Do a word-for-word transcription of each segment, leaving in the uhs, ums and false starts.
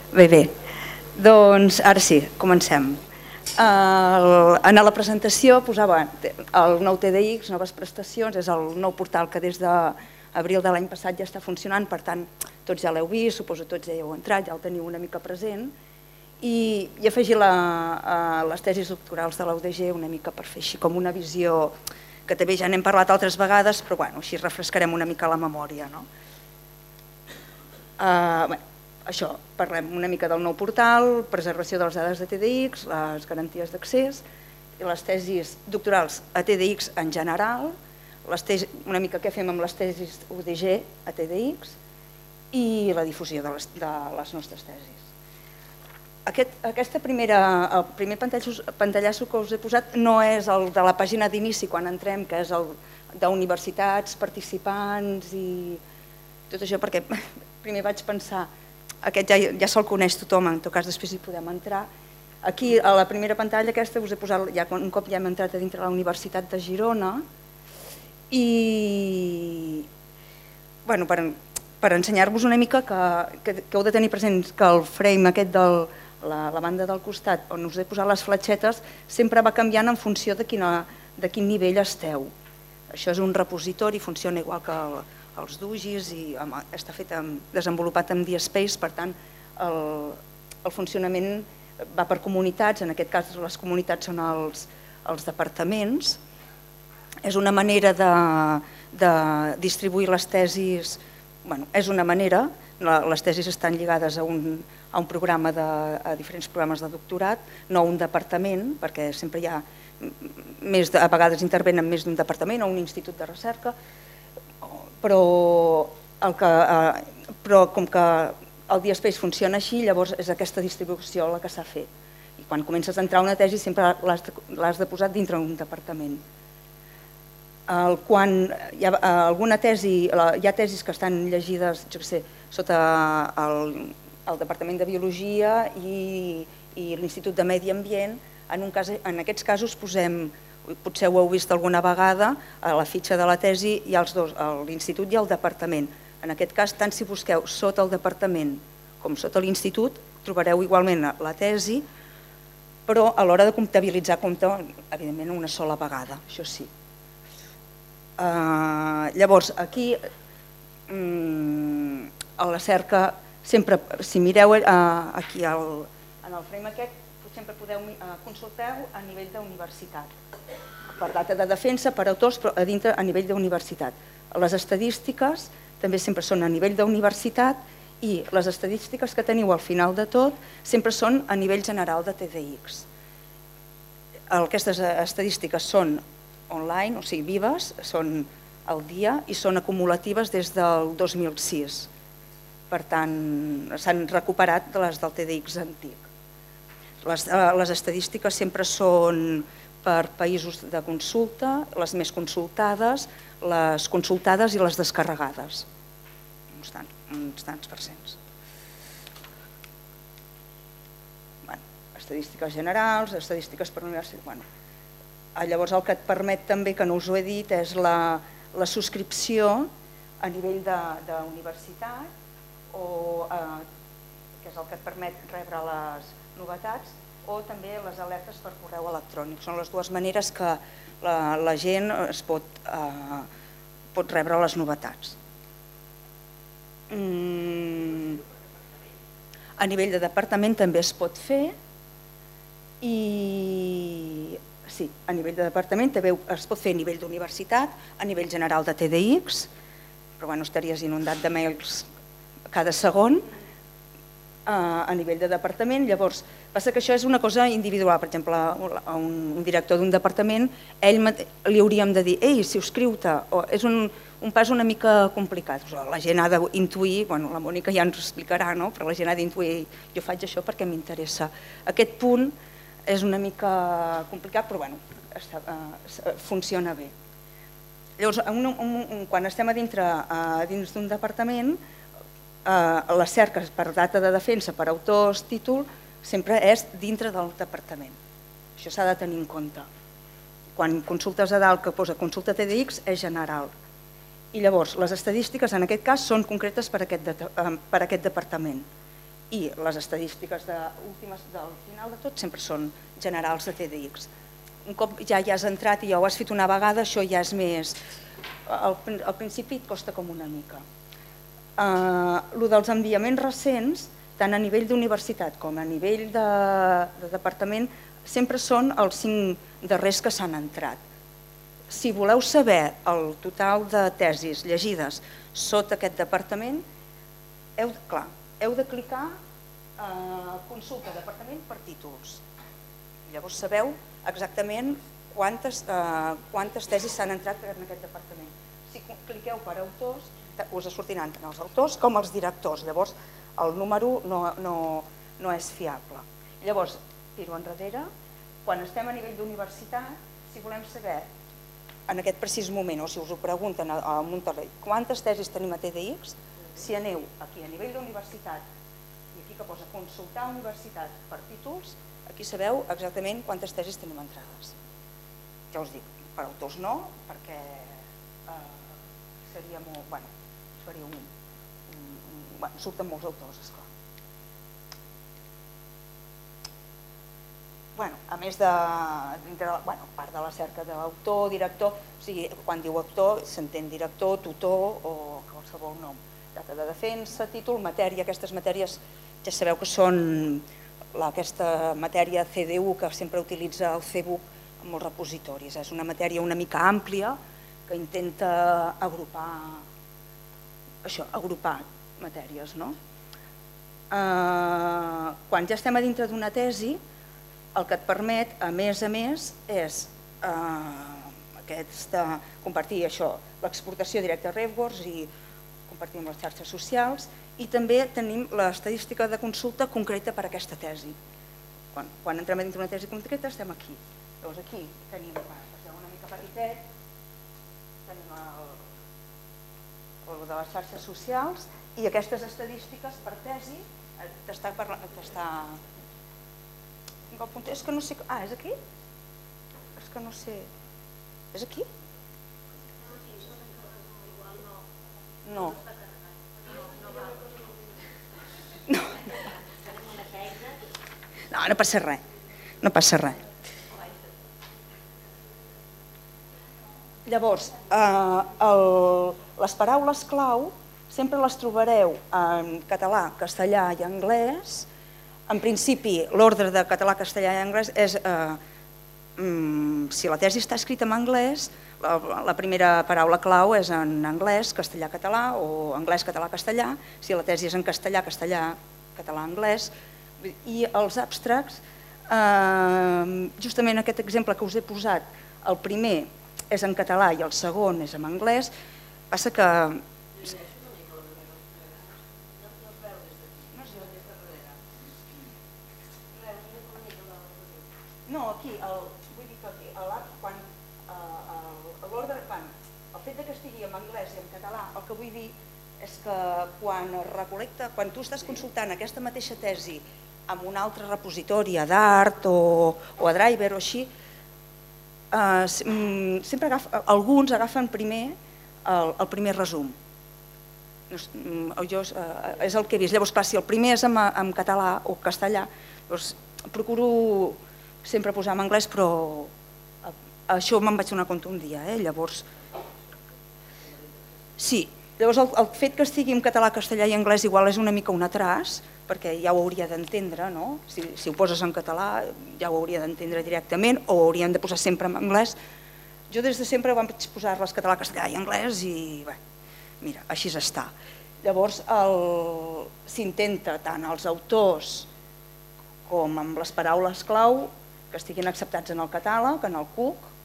Bé, bé. Doncs ara sí, comencem. En la presentació posava el nou T D X, noves prestacions, és el nou portal que des d'abril de l'any passat ja està funcionant, per tant, tots ja l'heu vist, suposo que tots ja hi heu entrat, ja el teniu una mica present, i afegir les tesis doctorals de l'U D G una mica per fer així com una visió, que també ja n'hem parlat altres vegades, però així refrescarem una mica la memòria. Això, parlem una mica del nou portal, preservació de les dades de T D X, les garanties d'accés, les tesis doctorals a T D X en general, una mica què fem amb les tesis U D G a T D X i la difusió de les nostres tesis. Aquest primer pantallasso que us he posat no és el de la pàgina d'inici quan entrem, que és el d'universitats, participants i tot això, perquè primer vaig pensar aquest ja se'l coneix tothom, en tot cas després hi podem entrar. Aquí a la primera pantalla aquesta us he posat, un cop ja hem entrat a dintre la Universitat de Girona, i per ensenyar-vos una mica que heu de tenir present que el frame aquest de la banda del costat on us he posat les fletxetes sempre va canviant en funció de quin nivell esteu. Això és un repositori, funciona igual que el els Dugis i està desenvolupat en DSpace, per tant el funcionament va per comunitats, en aquest cas les comunitats són els departaments. És una manera de distribuir les tesis, és una manera, les tesis estan lligades a un programa, a diferents programes de doctorat, no a un departament, perquè sempre hi ha, a vegades intervenen més d'un departament o un institut de recerca, però com que el DSpace funciona així, llavors és aquesta distribució la que s'ha fet. I quan comences a entrar una tesi sempre l'has de posar dintre d'un departament. Quan hi ha alguna tesi, hi ha tesis que estan llegides, jo què sé, sota el Departament de Biologia i l'Institut de Medi Ambient, en aquests casos posem, potser ho heu vist alguna vegada, a la fitxa de la tesi hi ha els dos, l'institut i el departament. En aquest cas, tant si busqueu sota el departament com sota l'institut, trobareu igualment la tesi, però a l'hora de comptabilitzar compta, evidentment, una sola vegada, això sí. Llavors, aquí, a la cerca, sempre, si mireu aquí en el frame aquest, sempre podeu consultar a nivell d'universitat, per data de defensa, per autors, però a dintre a nivell d'universitat. Les estadístiques també sempre són a nivell d'universitat i les estadístiques que teniu al final de tot sempre són a nivell general de T D X. Aquestes estadístiques són online, o sigui, vives, són al dia i són acumulatives des del dos mil sis. Per tant, s'han recuperat de les del T D X antic. Les estadístiques sempre són per països de consulta, les més consultades, les consultades i les descarregades, uns tants percents. Estadístiques generals, estadístiques per universitat. Llavors el que et permet també, que no us ho he dit, és la subscripció a nivell d'universitat, que és el que et permet rebre les novetats, o també les alertes per correu electrònic. Són les dues maneres que la gent pot rebre les novetats. A nivell de departament també es pot fer, i sí, a nivell de departament també es pot fer a nivell d'universitat, a nivell general de T D X, però estaries inundat de mails cada segon, a nivell de departament. Llavors, passa que això és una cosa individual. Per exemple, a un director d'un departament, ell li hauríem de dir, ei, subscriu-te. És un pas una mica complicat. La gent ha d'intuir, la Mònica ja ens ho explicarà, però la gent ha d'intuir, jo faig això perquè m'interessa. Aquest punt és una mica complicat, però funciona bé. Llavors, quan estem a dins d'un departament, les cerques per data de defensa, per autors, títol, sempre és dintre del departament. Això s'ha de tenir en compte. Quan consultes a dalt que posa consulta T D X és general. I llavors les estadístiques en aquest cas són concretes per a aquest departament. I les estadístiques últimes del final de tot sempre són generals de T D X. Un cop ja hi has entrat i ja ho has fet una vegada, això ja és més... Al principi et costa com una mica. El dels enviaments recents, tant a nivell d'universitat com a nivell de departament, sempre són els cinc darrers que s'han entrat. Si voleu saber el total de tesis llegides sota aquest departament, heu, clar, heu de clicar a consulta departament per títols. Llavors sabeu exactament quantes, eh, quantes tesis s'han entrat en aquest departament. Si cliqueu per autors, us sortiran tant els autors com els directors. Llavors el número no, no, no és fiable. Llavors, tiro enrere, quan estem a nivell d'universitat, si volem saber en aquest precís moment, o si us ho pregunten a Monterrey, quantes tesis tenim a T D X, si aneu aquí a nivell d'universitat i aquí que posa consultar universitat per títols, aquí sabeu exactament quantes tesis tenim entrades. Ja us dic, per autors no, perquè seria molt... Bueno, faria un... Bueno, surten molts autors, esclar. Bueno, a més de... Bueno, part de la cerca d'autor, director, o sigui, quan diu autor s'entén director, tutor o qualsevol nom. Data de defensa, títol, matèria, aquestes matèries ja sabeu que són aquesta matèria C D U que sempre utilitza el C B U en molts repositoris. És una matèria una mica àmplia que intenta agrupar això, agrupar matèries, no? Quan ja estem a dintre d'una tesi, el que et permet, a més a més, és compartir això, l'exportació directa a RefWorks i compartir amb les xarxes socials, i també tenim l'estadística de consulta concreta per a aquesta tesi. Quan entrem dintre d'una tesi concreta estem aquí. Llavors aquí tenim, passeu una mica petitet, tenim el de les xarxes socials i aquestes estadístiques per tesi t'està... És que no sé... Ah, és aquí? És que no sé... És aquí? No. No, no passa res. No passa res. Llavors, les paraules clau sempre les trobareu en català, castellà i anglès. En principi, l'ordre de català, castellà i anglès és, si la tesi està escrita en anglès, la primera paraula clau és en anglès, castellà, català, o anglès, català, castellà. Si la tesi és en castellà, castellà, català, anglès. I els abstracts, justament aquest exemple que us he posat, el primer és en català i el segon és en anglès, passa que... No, aquí, vull dir que aquí, l'ordre, el fet que estigui en anglès i en català, el que vull dir és que quan es recol·lecta, quan tu estàs consultant aquesta mateixa tesi amb un altre repositori, a Dart o a Driver o així, sempre alguns agafen primer el primer resum. És el que he vist. Llavors, clar, si el primer és en català o castellà, procuro sempre posar en anglès, però això me'n vaig donar compte un dia, llavors... Sí, llavors el fet que estigui en català, castellà i anglès igual és una mica un atras, perquè ja ho hauria d'entendre, no? Si ho poses en català ja ho hauria d'entendre directament o ho haurien de posar sempre en anglès. Jo des de sempre vaig posar-les català, castellà i anglès i, bé, mira, així està. Llavors s'intenta tant els autors com amb les paraules clau que estiguin acceptats en el catàleg, en el C U C,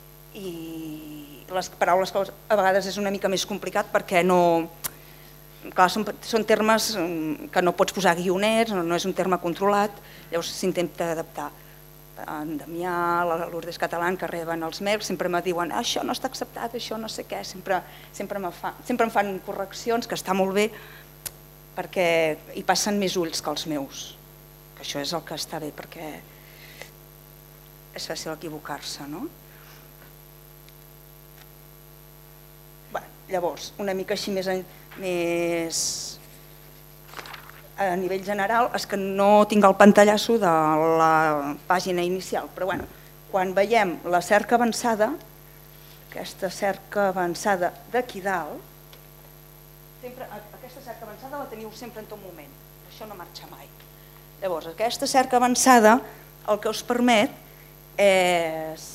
i les paraules clau a vegades és una mica més complicat perquè no... Clar, són termes que no pots posar guioners, no és un terme controlat, llavors s'intenta adaptar. En Damià, l'Urdes Catalán, que reben els mails, sempre me diuen això no està acceptat, això no sé què, sempre em fan correccions, que està molt bé, perquè hi passen més ulls que els meus, que això és el que està bé, perquè és fàcil equivocar-se, no? Llavors, una mica així més... a nivell general és que no tinc el pantallasso de la pàgina inicial, però bueno, quan veiem la cerca avançada, aquesta cerca avançada d'aquí dalt, sempre, aquesta cerca avançada la teniu sempre en tot moment, això no marxa mai. Llavors, aquesta cerca avançada el que us permet és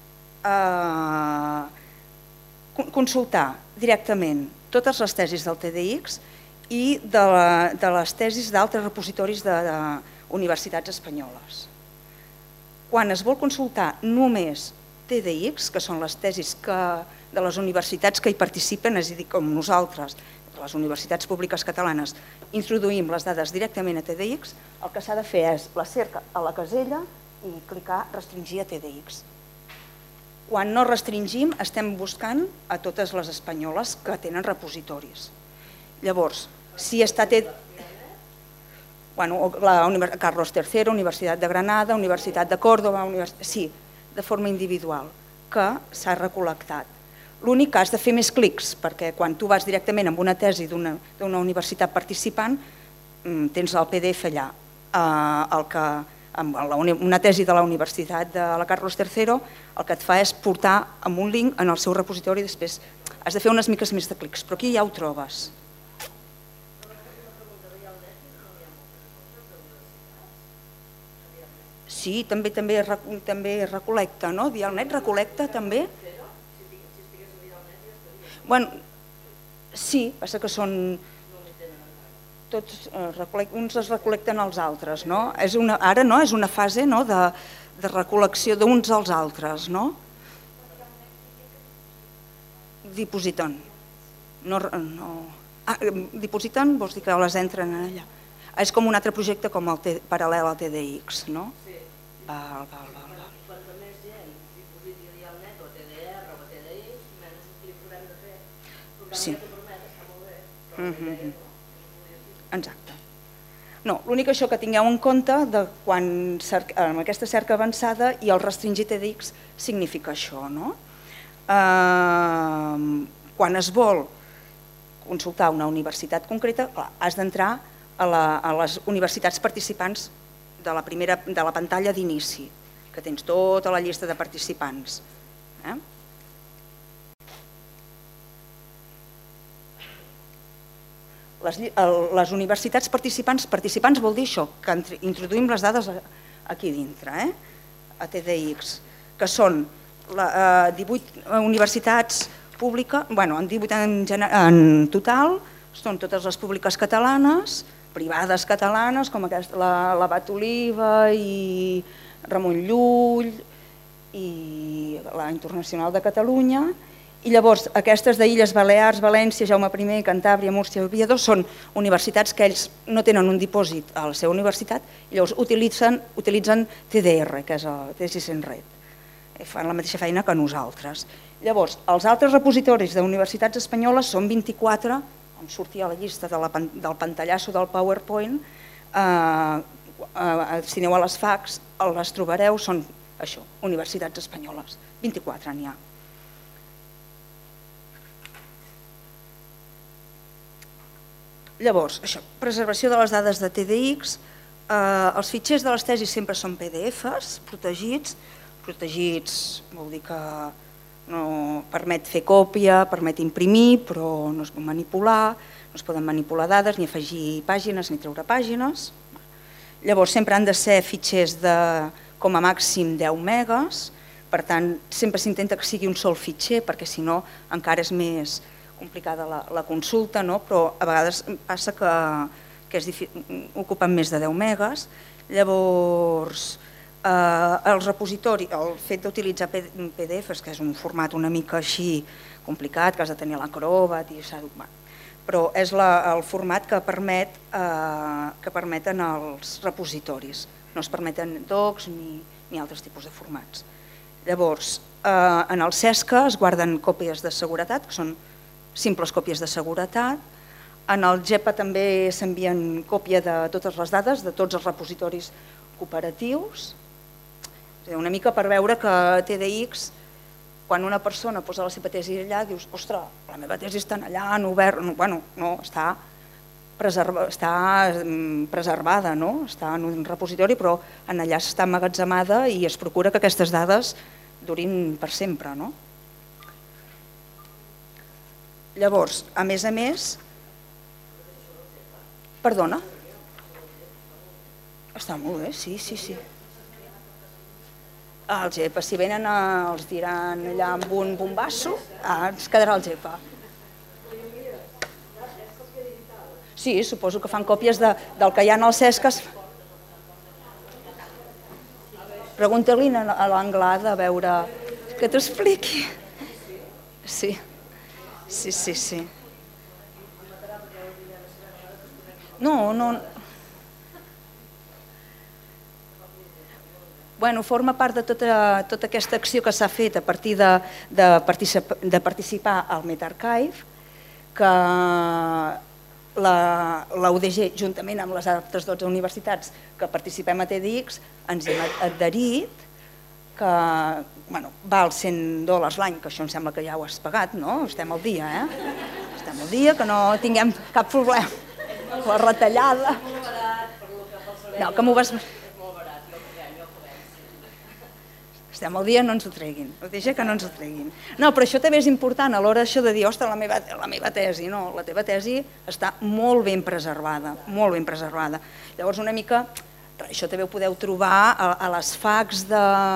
eh, consultar directament totes les tesis del T D X i de, la, de les tesis d'altres repositoris de, de universitats espanyoles. Quan es vol consultar només T D X, que són les tesis que, de les universitats que hi participen, és a dir, com nosaltres, les universitats públiques catalanes, introduïm les dades directament a T D X, el que s'ha de fer és la cerca a la casella i clicar restringir a T D X. Quan no restringim, estem buscant a totes les espanyoles que tenen repositoris. Llavors, si està... Bueno, la Carlos tercero, Universitat de Granada, Universitat de Córdoba, sí, de forma individual, que s'ha recol·lectat. L'únic que has de fer més clics, perquè quan tu vas directament amb una tesi d'una universitat participant, tens el P D F allà. El que, amb una tesi de la Universitat de la Carlos tercero, el que et fa és portar amb un link en el seu repositori i després has de fer unes miques més de clics, però aquí ja ho trobes. Sí, també també recol·lecta, no? Dialnet recol·lecta també? Bueno, sí, passa que són... Tots, uns es recol·lecten als altres, no? Ara no, és una fase de recol·lecció d'uns als altres, no? Dipositen. Dipositen vols dir que les entren allà. És com un altre projecte paral·lel al T D X, no? Val, val, val. Quanta més gent dipositi a Dialnet o a T D R o a T D X, menys clics haurem de fer. Sí. El programa ja està molt bé, però la idea no. Exacte. No, l'únic això que tingueu en compte de quan amb aquesta cerca avançada i el restringir T D X significa això, no? Quan es vol consultar una universitat concreta, has d'entrar a les universitats participants de la primera de la pantalla d'inici, que tens tota la llista de participants. Les universitats participants, participants vol dir això, que introduïm les dades aquí dintre, a T D X, que són divuit universitats públiques, bueno, en divuit en total, són totes les públiques catalanes, privades catalanes, com l'Abat Oliva i Ramon Llull i la Internacional de Catalunya. I llavors aquestes d'Illes Balears, València, Jaume primer, Cantàbria, Múrcia i Oviedo són universitats que ells no tenen un dipòsit a la seva universitat i llavors utilitzen T D R, que és el Tesis en Red. Fan la mateixa feina que nosaltres. Llavors, els altres repositoris d'universitats espanyoles són vint-i-quatre, on sortia la llista del pantallasso del PowerPoint, si aneu a les facs, les trobareu, són això, universitats espanyoles, vint-i-quatre n'hi ha. Llavors, això, preservació de les dades de T D X, els fitxers de les tesis sempre són P D Fs, protegits, protegits vol dir que no permet fer còpia, permet imprimir, però no es pot manipular, no es poden manipular dades, ni afegir pàgines, ni treure pàgines. Llavors, sempre han de ser fitxers de com a màxim deu megas, per tant, sempre s'intenta que sigui un sol fitxer, perquè si no encara és més complicada la consulta, però a vegades passa que ocupen més de deu megas. Llavors, el repositori, el fet d'utilitzar P D Fs, que és un format una mica així complicat, que has de tenir l'Acrobat, però és el format que permeten els repositoris. No es permeten docs ni altres tipus de formats. Llavors, en el Cesca es guarden còpies de seguretat, que són simples còpies de seguretat. En el GEPA també s'envien còpia de totes les dades, de tots els repositoris cooperatius. Una mica per veure que T D X, quan una persona posa la seva tesi allà, dius, ostres, la meva tesi està allà, en obert, bueno, no, està està preservada, està en un repositori, però en allà està emmagatzemada i es procura que aquestes dades durin per sempre. Llavors, a més a més... Perdona? Està molt bé, sí, sí, sí. El GEPA, si venen els diran allà amb un bombasso, ens quedarà el GEPA. Sí, suposo que fan còpies del que hi ha als Cesques. Pregunta-li a l'Anglada a veure que t'ho expliqui. Sí, sí, sí, sí. No, no... Bueno, forma part de tota aquesta acció que s'ha fet a partir de participar al MetaArchive, que la U D G, juntament amb les altres dotze universitats que participem a TEDx, ens hem adherit, que val cent dòlars l'any, que això em sembla que ja ho has pagat, no? Estem al dia, eh? Estem al dia, que no tinguem cap problema. La retallada... No, que m'ho vas... Estem al dia, no ens ho treguin. Ho deixa que no ens ho treguin. No, però això també és important a l'hora de dir, ostres, la meva tesi. No, la teva tesi està molt ben preservada, molt ben preservada. Llavors, una mica, això també ho podeu trobar a les facs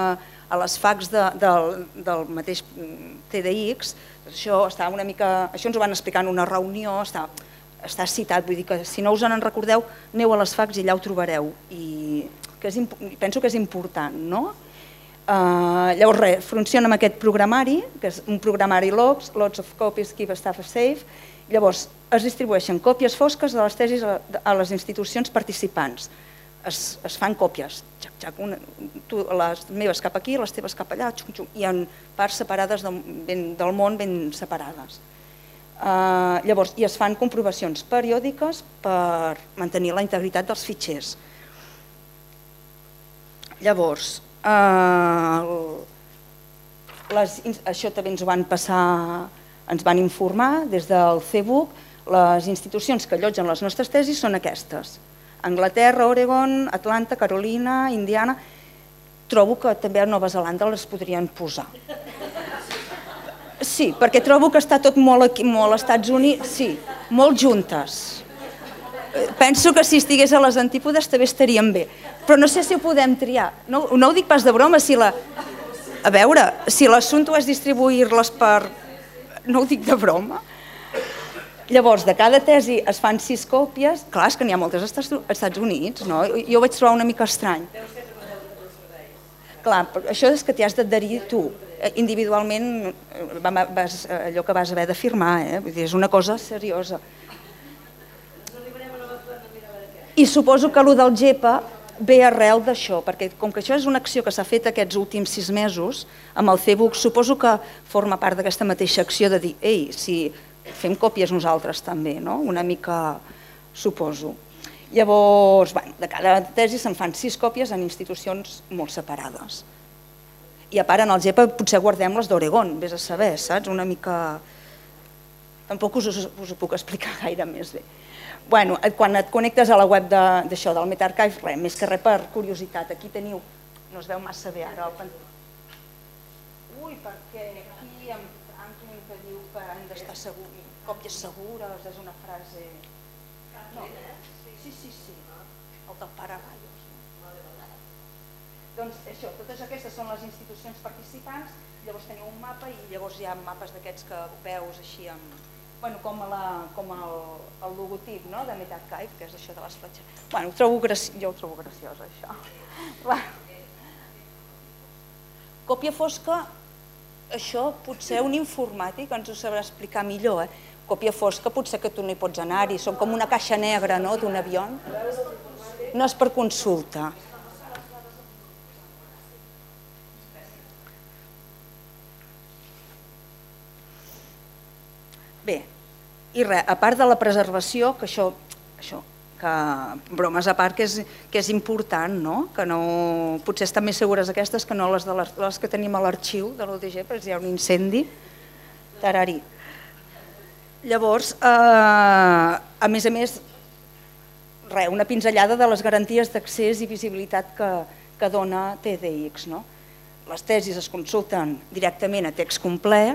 del mateix TEDx. Això està una mica... Això ens ho van explicar en una reunió, està citat, vull dir que si no us en recordeu, aneu a les facs i allà ho trobareu. I penso que és important, no? Llavors res, funciona amb aquest programari, que és un programari logs, lots of copies, keep stuff safe. Llavors es distribueixen còpies fosques de les tesis a les institucions participants. Es fan còpies, les meves cap aquí, les teves cap allà, i en parts separades del món ben separades. Llavors, i es fan comprovacions periòdiques per mantenir la integritat dels fitxers. Llavors, això també ens ho van passar, ens van informar des del C B U C, les institucions que allotgen les nostres tesis són aquestes: Anglaterra, Oregon, Atlanta, Carolina, Indiana. Trobo que també a Nova Zelanda les podrien posar. Sí, perquè trobo que està tot molt aquí, molt als Estats Units, sí, molt juntes. Penso que si estigués a les antípodes també estarien bé, però no sé si ho podem triar. No ho dic pas de broma, si la... A veure, si l'assumpte és distribuir-les per... No ho dic de broma. Llavors, de cada tesi es fan sis còpies. Clar, és que n'hi ha moltes als Estats Units, no? Jo ho vaig trobar una mica estrany. Clar, això és que t'hi has d'adherir tu. Individualment, allò que vas haver de firmar, eh? Vull dir, és una cosa seriosa. I suposo que allò del GEPA ve arrel d'això, perquè com que això és una acció que s'ha fet aquests últims sis mesos amb el C B U C, suposo que forma part d'aquesta mateixa acció de dir, ei, si fem còpies nosaltres també, no? Una mica, suposo. Llavors, de cada tesi se'n fan sis còpies en institucions molt separades. I a part, en el GEPA potser guardem les d'Oregon, vés a saber, saps? Una mica... Tampoc us ho puc explicar gaire més bé. Bueno, quan et connectes a la web d'això, del MetaArchive, res, més que res per curiositat. Aquí teniu, no es veu massa bé ara, ui, perquè aquí en Franklin que diu que han d'estar segurs, còpies segures, és una frase... No, sí, sí, sí, el del pare Rayos. Doncs això, totes aquestes són les institucions participants, llavors teniu un mapa i llavors hi ha mapes d'aquests que veus així amb... Bueno, com el logotip de MetaArchive, que és això de les fletxes. Bueno, jo ho trobo graciós, això. Còpia fosca, això potser un informàtic ens ho sabrà explicar millor. Còpia fosca potser que tu no hi pots anar-hi, són com una caixa negra d'un avió. No és per consulta. Bé, i res, a part de la preservació, que això, que bromes a part, que és important, no? Que potser estan més segures aquestes que no les que tenim a l'arxiu de l'U D G, perquè hi ha un incendi. Tarari. Llavors, a més a més, res, una pinzellada de les garanties d'accés i visibilitat que, que dona T D X. No? Les tesis es consulten directament a text complet,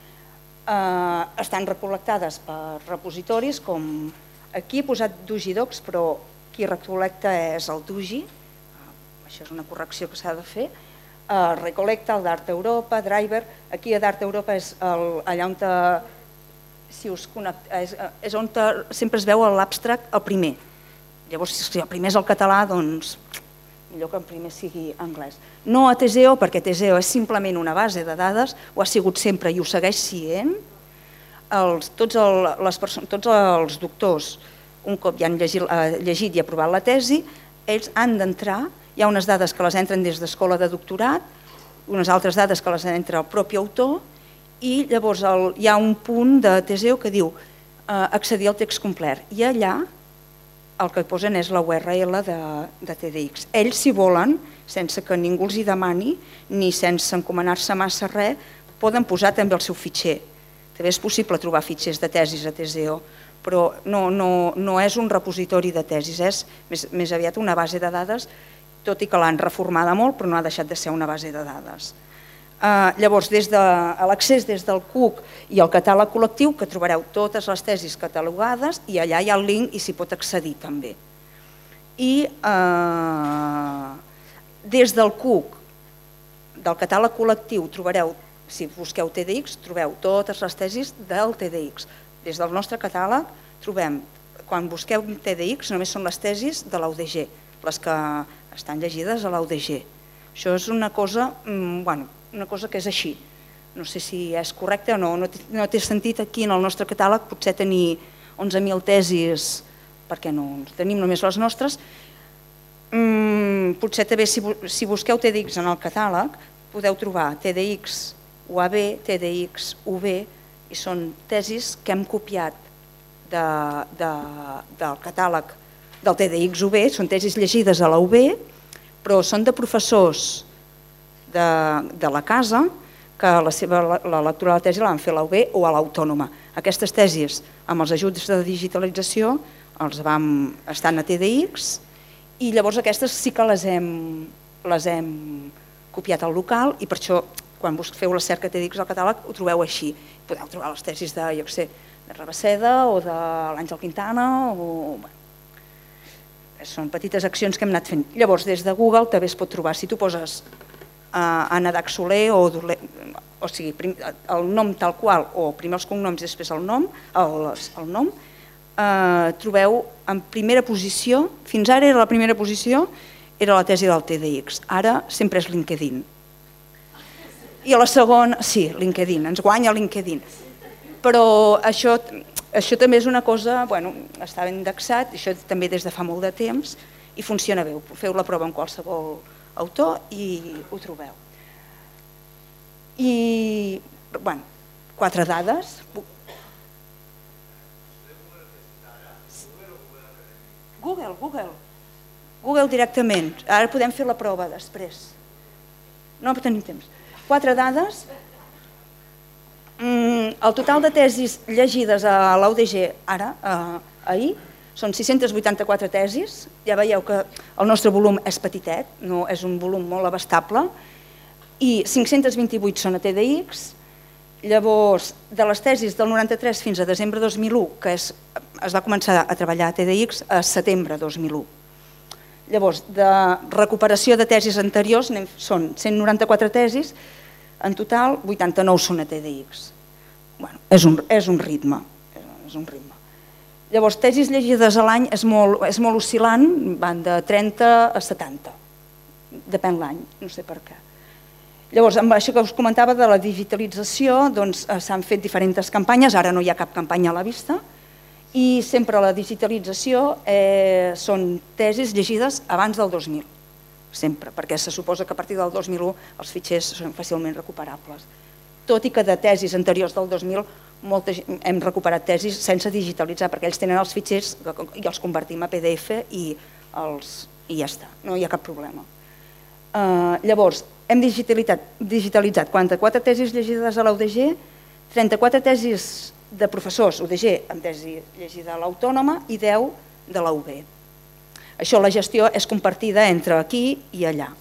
eh, estan recol·lectades per repositoris, com aquí he posat Dugidocs, però qui recol·lecta és el Dugi, això és una correcció que s'ha de fer, eh, Recollecta, el d'Art Europa, Driver, aquí a d'Art Europa és el, allà on te, si us connect, és, és on te, sempre es veu l'abstract el primer. Llavors, si el primer és el català, doncs millor que el primer sigui anglès. No a Teseo, perquè Teseo és simplement una base de dades, ho ha sigut sempre i ho segueix sent. Els, tots, el, les persones, tots els doctors, un cop ja han llegit, eh, llegit i aprovat la tesi, ells han d'entrar, hi ha unes dades que les entren des d'escola de doctorat, unes altres dades que les entra el propi autor, i llavors el, hi ha un punt de Teseo que diu eh, accedir al text complet, i allà el que posen és la U R L de, de T D X. Ells, si volen, sense que ningú els hi demani, ni sense encomanar-se massa res, poden posar també el seu fitxer. També és possible trobar fitxers de tesis a Teseo, però no, no, no és un repositori de tesis, és més, més aviat una base de dades, tot i que l'han reformada molt, però no ha deixat de ser una base de dades. Uh, llavors, des de l'accés des del C U C i el catàleg col·lectiu, que trobareu totes les tesis catalogades i allà hi ha el link i s'hi pot accedir també. I uh, des del C U C, del catàleg col·lectiu, trobareu, si busqueu T D X, trobeu totes les tesis del T D X. Des del nostre catàleg trobem, quan busqueu T D X, només són les tesis de l'A U D G, les que estan llegides a l'A U D G. Això és una cosa, bueno, una cosa que és així. No sé si és correcte o no, no té sentit aquí en el nostre catàleg potser tenir onze mil tesis, perquè no tenim només les nostres. Potser també si busqueu T D X en el catàleg podeu trobar T D X U A B, T D X U B, i són tesis que hem copiat de, de, del catàleg del T D X U B, són tesis llegides a la U B, però són de professors de, de la casa que la seva la lectura de la tesi la van fer a la U B o a l'Autònoma. Aquestes tesis, amb els ajuts de digitalització, els vam estar a T D X i llavors aquestes sí que les hem, les hem copiat al local i per això quan feu la cerca T D X al catàleg ho trobeu així. Podeu trobar les tesis de, jo què sé, de Rabaseda o de l'Àngel Quintana o... Bueno, són petites accions que hem anat fent. Llavors, des de Google també es pot trobar, si tu poses Anna Dac Soler o, o sigui, el nom tal qual o primer els cognoms i després el nom, el, el nom eh, trobeu en primera posició, fins ara era la primera posició, era la tesi del T D X, ara sempre és LinkedIn. I a la segona, sí, LinkedIn, ens guanya LinkedIn. Però això, això també és una cosa, bueno, està ben indexat, això també des de fa molt de temps i funciona bé, feu la prova amb qualsevol autor i ho trobeu. I, bueno, quatre dades. Google, Google. Google directament. Ara podem fer la prova després. No tenim temps. Quatre dades. El total de tesis llegides a l'A U D G ara, ahir, són sis-centes vuitanta-quatre tesis. Ja veieu que el nostre volum és petitet, no és un volum molt abastable, i cinc-centes vint-i-vuit són a T D X. Llavors, de les tesis del noranta-tres fins a desembre dos mil u, que es va començar a treballar a T D X a setembre dos mil u. Llavors, de recuperació de tesis anteriors són cent noranta-quatre tesis, en total vuitanta-nou són a T D X. Bueno, és un, és un ritme, és un ritme. Llavors, tesis llegides a l'any és molt, és molt oscil·lant, van de trenta a setanta, depèn l'any, no sé per què. Llavors, amb això que us comentava de la digitalització, doncs s'han fet diferents campanyes, ara no hi ha cap campanya a la vista, i sempre la digitalització eh, són tesis llegides abans del dos mil, sempre, perquè se suposa que a partir del dos mil u els fitxers són fàcilment recuperables. Tot i que de tesis anteriors del dos mil molta, hem recuperat tesis sense digitalitzar, perquè ells tenen els fitxers i els convertim a P D F i, els, i ja està, no hi ha cap problema. Uh, llavors, hem digitalitzat, digitalitzat quaranta-quatre tesis llegides a l'A U D G, trenta-quatre tesis de professors U D G amb tesi llegida a l'Autònoma i deu de l'A U B. Això, la gestió és compartida entre aquí i allà.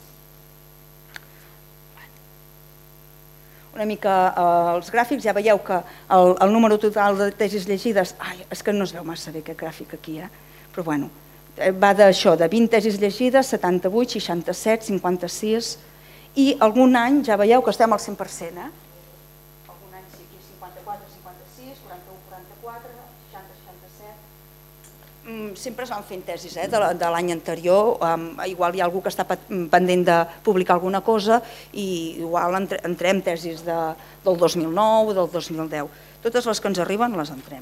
Una mica els gràfics, ja veieu que el, el número total de tesis llegides, ai, és que no es veu massa bé aquest gràfic aquí, eh? Però bueno, va d'això, de vint tesis llegides, setanta-vuit, seixanta-set, cinquanta-sis, i algun any ja veieu que estem al cent per cent, eh? Algun any sí, aquí cinquanta-quatre, cinquanta-sis, quaranta-u, quaranta-quatre, seixanta, seixanta-set... Sempre es van fent tesis de l'any anterior, igual hi ha algú que està pendent de publicar alguna cosa i igual entrem tesis del dos mil nou, del dos mil deu. Totes les que ens arriben les entrem.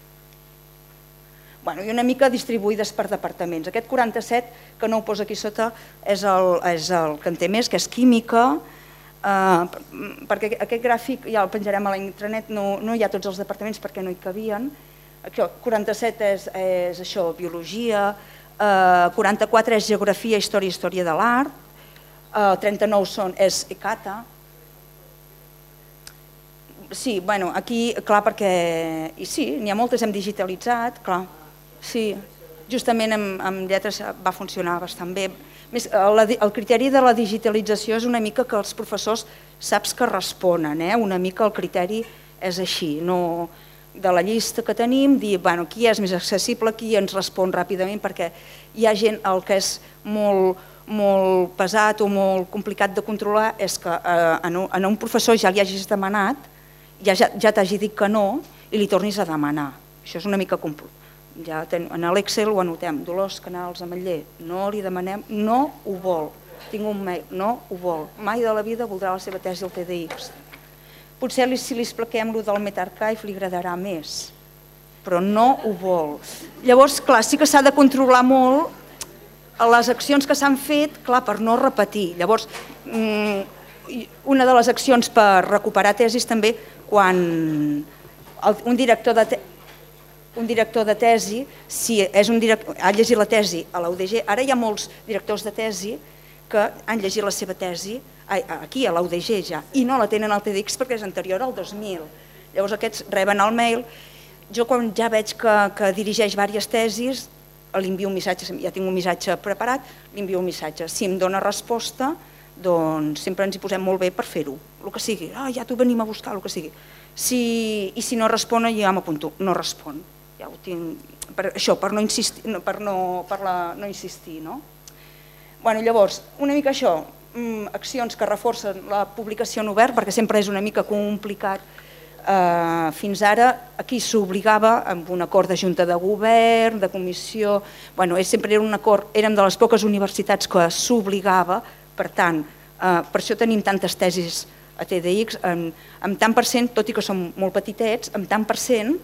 I una mica distribuïdes per departaments. Aquest quaranta-set, que no ho poso aquí sota, és el que en té més, que és química, perquè aquest gràfic ja el penjarem a la intranet, no hi ha tots els departaments perquè no hi cabien. quaranta-set és això, biologia, quaranta-quatre és geografia, història i història de l'art, trenta-nou és E C A T A. Sí, bueno, aquí, clar, perquè... I sí, n'hi ha moltes, hem digitalitzat, clar. Sí, justament amb lletres va funcionar bastant bé. El criteri de la digitalització és una mica que els professors saps que responen, una mica el criteri és així, no... de la llista que tenim, dir qui és més accessible, qui ens respon ràpidament, perquè hi ha gent el que és molt pesat o molt complicat de controlar és que a un professor ja li hagis demanat, ja t'hagi dit que no i li tornis a demanar. Això és una mica complicat. En l'Excel ho anotem, Dolors Canals Ametller, no li demanem, no ho vol, tinc un mail, no ho vol, mai de la vida voldrà la seva tesi al T D X. Potser si li expliquem allò del MetaArchive li agradarà més, però no ho vol. Llavors, clar, sí que s'ha de controlar molt les accions que s'han fet, clar, per no repetir. Llavors, una de les accions per recuperar tesis també, quan un director de un director de tesi, si ha llegit la tesi a l'U D G, ara hi ha molts directors de tesi que han llegit la seva tesi aquí a l'U D G ja, i no la tenen al T D X perquè és anterior al dos mil. Llavors aquests reben el mail. Jo quan ja veig que dirigeix diverses tesis, li envio un missatge, ja tinc un missatge preparat, li envio un missatge. Si em dona resposta, doncs sempre ens hi posem molt bé per fer-ho, el que sigui. Ja t'ho venim a buscar, el que sigui. I si no respon, ja m'apunto, no respon. Ja ho tinc, això, per no insistir, per no insistir, no? Llavors, una mica això, accions que reforcen la publicació en obert, perquè sempre és una mica complicat. Fins ara aquí s'obligava amb un acord de junta de govern, de comissió, sempre era un acord, érem de les poques universitats que s'obligava, per tant, per això tenim tantes tesis a T D X, amb tant per cent, tot i que som molt petitets, amb tant per cent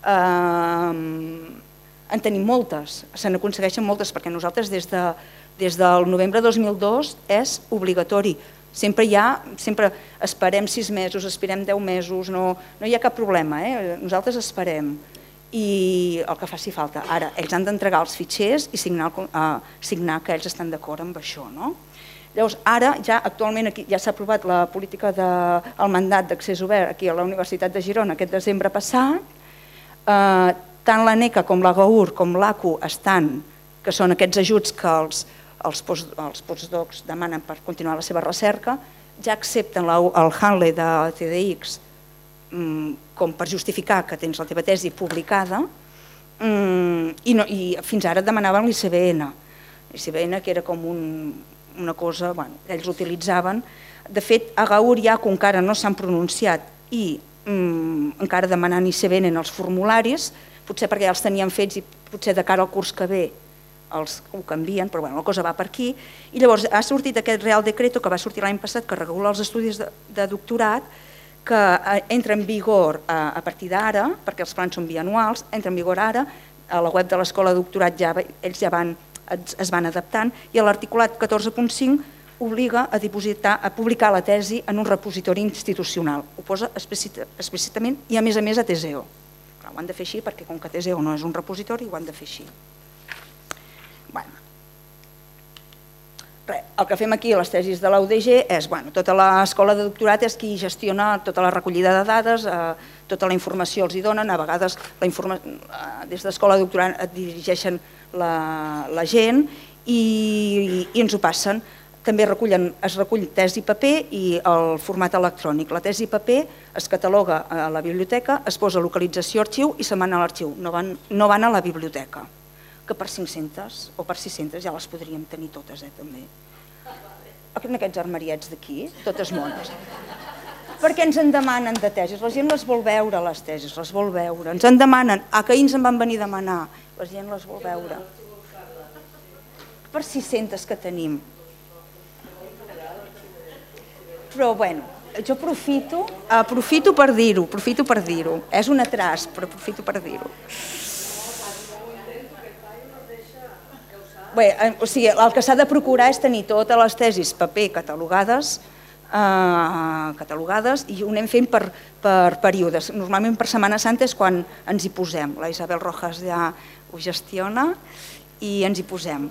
en tenim moltes, se n'aconsegueixen moltes, perquè nosaltres des de Des del novembre de dos mil dos és obligatori. Sempre hi ha, sempre esperem sis mesos, esperem deu mesos, no hi ha cap problema, nosaltres esperem. I el que faci falta. Ara, ells han d'entregar els fitxers i signar que ells estan d'acord amb això. Llavors, ara, ja actualment ja s'ha aprovat la política del mandat d'accés obert aquí a la Universitat de Girona aquest desembre passat. Tant la NECA com la GAUR com l'A C U estan, que són aquests ajuts que els els postdocs demanen per continuar la seva recerca, ja accepten el Handle de T D X com per justificar que tens la teva tesi publicada i fins ara demanaven l'I C B N. L'I C B N que era com una cosa que ells utilitzaven. De fet, a GAUR i A C U encara no s'han pronunciat i encara demanant I C B N en els formularis, potser perquè ja els tenien fets i potser de cara al curs que ve els ho canvien, però la cosa va per aquí. I llavors ha sortit aquest Real Decreto que va sortir l'any passat, que regula els estudis de doctorat, que entra en vigor a partir d'ara, perquè els plans són bianuals, entra en vigor ara, a la web de l'Escola de Doctorat ells ja es van adaptant, i l'articulat catorze punt cinc obliga a publicar la tesi en un repositori institucional. Ho posa explícitament i a més a més a Teseo. Ho han de fer així perquè com que Teseo no és un repositori ho han de fer així. El que fem aquí a les tesis de l'A U D G és, bueno, tota l'escola de doctorat és qui gestiona tota la recollida de dades, tota la informació els hi donen, a vegades des d'escola de doctorat et dirigeixen la gent i ens ho passen. També es recull tesi paper i el format electrònic. La tesi paper es cataloga a la biblioteca, es posa localització arxiu i se'n van a l'arxiu, no van a la biblioteca. Que per cinc-centes o per sis-centes ja les podríem tenir totes, eh, també. En aquests armariets d'aquí, totes mones. Perquè ens en demanen de tesis, la gent les vol veure, les tesis, les vol veure. Ens en demanen, a que ahir ens en van venir a demanar, la gent les vol veure. Per sis-centes que tenim. Però, bueno, jo aprofito, aprofito per dir-ho, aprofito per dir-ho. És un atras, però aprofito per dir-ho. Bé, o sigui, el que s'ha de procurar és tenir totes les tesis paper catalogades, catalogades i ho anem fent per períodes. Normalment per Setmana Santa és quan ens hi posem. La Isabel Rojas ja ho gestiona i ens hi posem.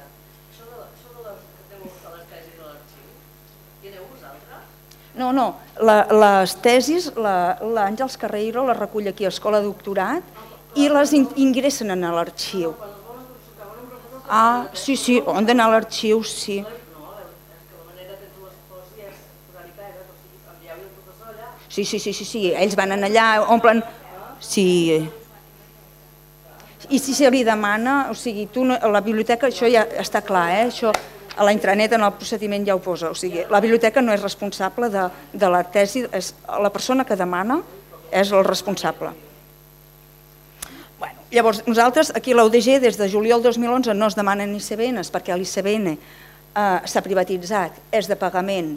No, no, les tesis, l'Àngels Carreiro les recull aquí a l'Escola de Doctorat i les ingressen a l'arxiu. Ah, sí, sí, han d'anar a l'arxiu, sí. Sí, sí, sí, sí, ells van allà, omplen... Sí. I si se li demana, o sigui, tu a la biblioteca, això ja està clar, eh, això... A la intranet, en el procediment ja ho posa. O sigui, la biblioteca no és responsable de la tesi, la persona que demana és el responsable. Llavors, nosaltres aquí a l'A U D G, des de juliol dos mil onze, no es demanen I C B Ns perquè l'I C B N s'ha privatitzat, és de pagament,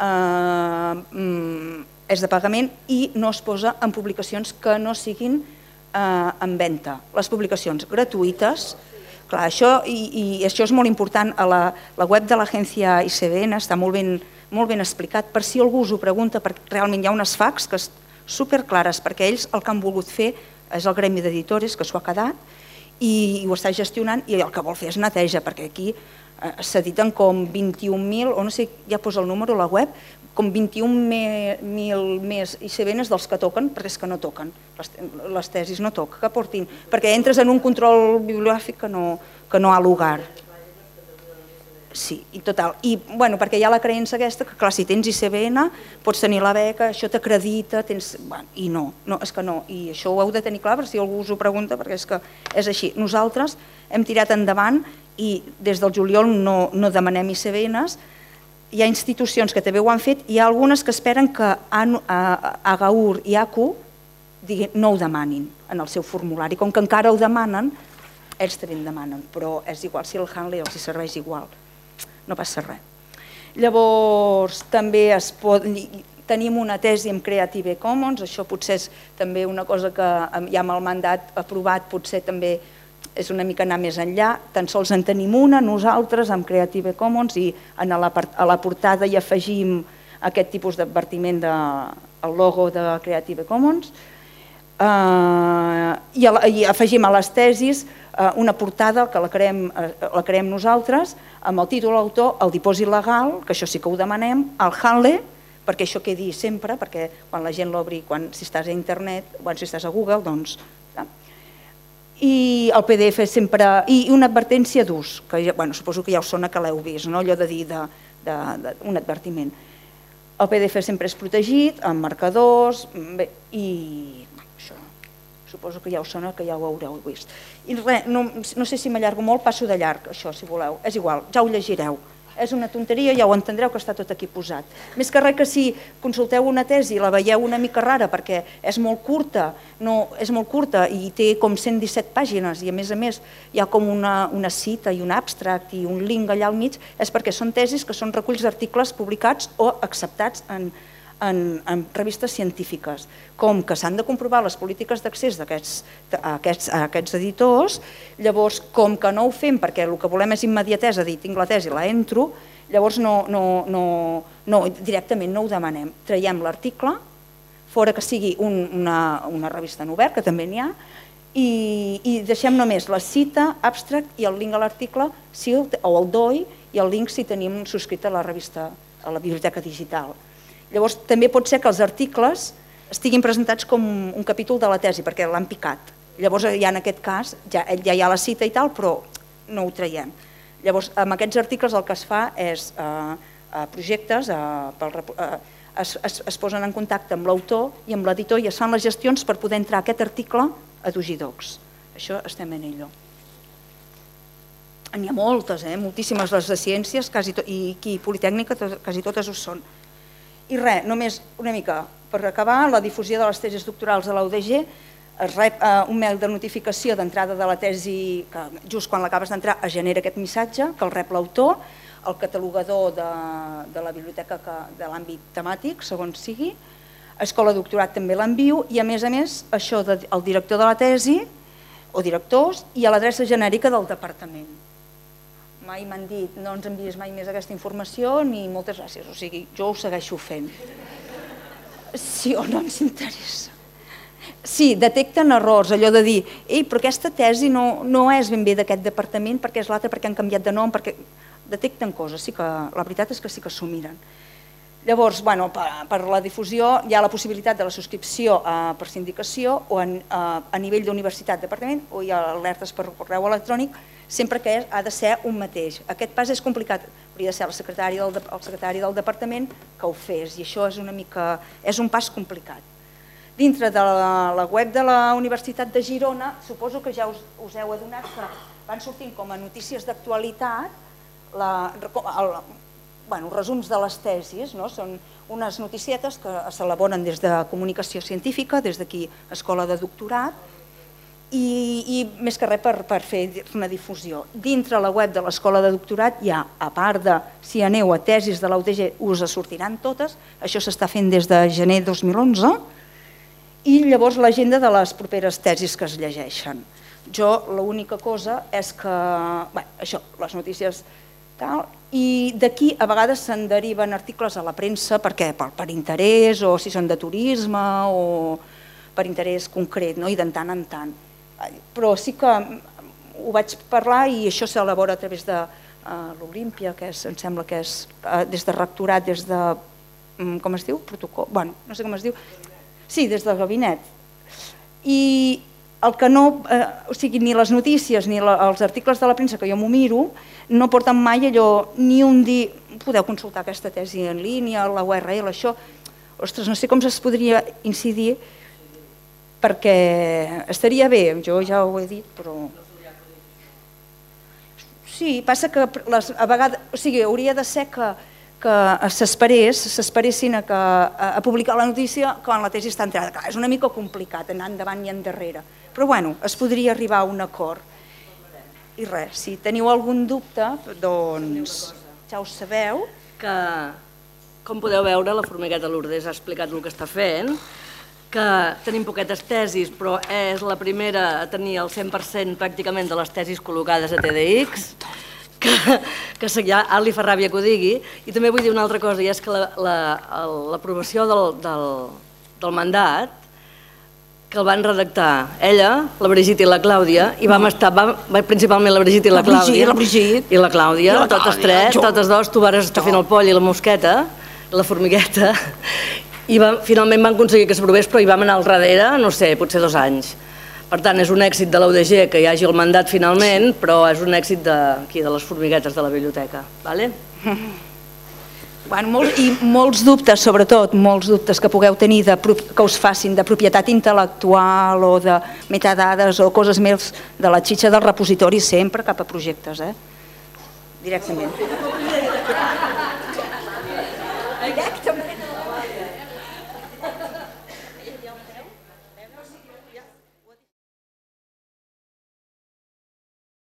és de pagament i no es posa en publicacions que no siguin en venda. Les publicacions gratuïtes. Clar, això, i això és molt important, a la web de l'agència I C B N està molt ben explicat, per si algú us ho pregunta, perquè realment hi ha unes facs que són superclares, perquè ells el que han volgut fer és el gremi d'editores, que s'ho ha quedat, i ho està gestionant, i el que vol fer és neteja, perquè aquí s'editen com vint-i-un mil, o no sé, ja posa el número a la web, com vint-i-un mil més I C B Ns dels que toquen, perquè és que no toquen, les tesis no toquen, que portin, perquè entres en un control bibliogràfic que no ha lugar. Sí, i total. I, bueno, perquè hi ha la creença aquesta que, clar, si tens I C B N, pots tenir la beca, això t'acredita, tens... I no, és que no, i això ho heu de tenir clar, per si algú us ho pregunta, perquè és que és així. Nosaltres hem tirat endavant i des del juliol no demanem I C B Ns. Hi ha institucions que també ho han fet i hi ha algunes que esperen que Agaur i A Q no ho demanin en el seu formulari. Com que encara ho demanen, ells també en demanen, però és igual, si el Handley els serveix igual, no passa res. Llavors, també tenim una tesi amb Creative Commons, això potser és també una cosa que ja amb el mandat aprovat potser també és una mica anar més enllà, tan sols en tenim una, nosaltres, amb Creative Commons, i a la portada hi afegim aquest tipus d'advertiment del logo de Creative Commons, i afegim a les tesis una portada que la creem nosaltres, amb el títol autor, el dipòsit legal, que això sí que ho demanem, el Handle, perquè això quedi sempre, perquè quan la gent l'obri, si estàs a internet, si estàs a Google, doncs... I el P D F sempre... I una advertència d'ús, que suposo que ja us sona que l'heu vist, allò de dir un advertiment. El P D F sempre és protegit, amb marcadors, i això, suposo que ja us sona, que ja ho haureu vist. I res, no sé si m'allargo molt, passo de llarg, això, si voleu, és igual, ja ho llegireu. És una tonteria, ja ho entendreu que està tot aquí posat. Més que res que si consulteu una tesi i la veieu una mica rara perquè és molt curta, és molt curta i té com cent disset pàgines i a més a més hi ha com una cita i un abstract i un link allà al mig, és perquè són tesis que són reculls d'articles publicats o acceptats en revistes científiques, com que s'han de comprovar les polítiques d'accés a aquests editors, llavors com que no ho fem perquè el que volem és immediatesa, dir tinc la tesi, la entro, llavors directament no ho demanem. Traiem l'article, fora que sigui una revista en obert, que també n'hi ha, i deixem només la cita, abstract i el link a l'article, o el D O I, i el link si tenim subscrit a la revista, a la biblioteca digital. Llavors, també pot ser que els articles estiguin presentats com un capítol de la tesi, perquè l'han picat. Llavors, ja en aquest cas, ja, ja hi ha la cita i tal, però no ho traiem. Llavors, amb aquests articles el que es fa és eh, projectes, eh, pel, eh, es, es, es posen en contacte amb l'autor i amb l'editor i es fan les gestions per poder entrar aquest article a Dogidocs. Això estem en ello. N'hi ha moltes, eh? moltíssimes les de ciències, quasi to i aquí Politècnica, tot, quasi totes ho són. I res, només una mica, per acabar, la difusió de les tesis doctorals a la U D G, es rep eh, un mail de notificació d'entrada de la tesi, que just quan l'acabes d'entrar es genera aquest missatge, que el rep l'autor, el catalogador de, de la biblioteca que, de l'àmbit temàtic, segons sigui, a Escola de Doctorat també l'envio i a més a més això del de, director de la tesi o directors i a l'adreça genèrica del departament. Mai m'han dit no ens envies mai més aquesta informació ni moltes gràcies, o sigui, jo ho segueixo fent. Sí o no ens interessa. Sí, detecten errors, allò de dir ei, però aquesta tesi no, no és ben bé d'aquest departament perquè és l'altre, perquè han canviat de nom, perquè detecten coses, sí que la veritat és que sí que s'ho miren. Llavors, bueno, per, per la difusió hi ha la possibilitat de la subscripció a, per sindicació o en, a, a nivell d'universitat, departament, o hi ha alertes per correu electrònic, sempre que ha de ser un mateix. Aquest pas és complicat, hauria de ser el secretari del, el secretari del departament que ho fes i això és una mica, és un pas complicat. Dintre de la, la web de la Universitat de Girona, suposo que ja us, us heu adonat que van sortint com a notícies d'actualitat la, el, bueno, resums de les tesis, no? Són unes noticietes que s'elaboren des de comunicació científica, des d'aquí Escola de Doctorat, I, i més que res per, per fer una difusió. Dintre la web de l'Escola de Doctorat hi ha, a part de si aneu a tesis de la U D G us sortiran totes, això s'està fent des de gener dos mil onze, i llavors l'agenda de les properes tesis que es llegeixen. Jo l'única cosa és que, bé, això, les notícies tal, i d'aquí a vegades se'n deriven articles a la premsa perquè per, per interès o si són de turisme o per interès concret, no? I de tant en tant. Però sí que ho vaig parlar i això s'elabora a través de uh, l'Olímpia, que és, em sembla que és uh, des de rectorat, des de, um, com es diu? Protocol, bueno, no sé com es diu. Sí, des del gabinet. I el que no, eh, o sigui, ni les notícies ni la, els articles de la premsa que jo m'ho miro, no porten mai allò, ni un dir, podeu consultar aquesta tesi en línia, la U R L, això, ostres, no sé com es podria incidir, perquè estaria bé, jo ja ho he dit, però... Sí, passa que les, a vegades, o sigui, hauria de ser que, que s'esperés, s'esperessin a, a, a publicar la notícia quan la tesi està entrada. Clar, és una mica complicat anar endavant i endarrere, però bueno, es podria arribar a un acord. I res, si teniu algun dubte, doncs ja ho sabeu. Que, com podeu veure, la Formigueta Lourdes ha explicat el que està fent, que tenim poquetes tesis, però és la primera a tenir el cent per cent pràcticament de les tesis col·locades a T D X, que, que ja li fa ràbia que ho digui, i també vull dir una altra cosa, i és que l'aprovació la, la, del, del, del mandat, que el van redactar ella, la Brigitte i la Clàudia, i vam estar, vam, principalment la Brigitte i la Clàudia, la Brigitte, i la Clàudia, la totes tres, jo, totes dos, tu vares estar fent el poll i la mosqueta, la formigueta, i va, finalment van aconseguir que s'aprovés, però hi vam anar al darrere, no sé, potser dos anys. Per tant, és un èxit de la U D G que hi hagi el mandat finalment, però és un èxit de, aquí, de les formiguetes de la biblioteca. Vale? Bueno, molt, I molts dubtes, sobretot, molts dubtes que pugueu tenir de, que us facin de propietat intel·lectual o de metadades o coses més de la xitxa del repositori, sempre cap a projectes, eh? Directament.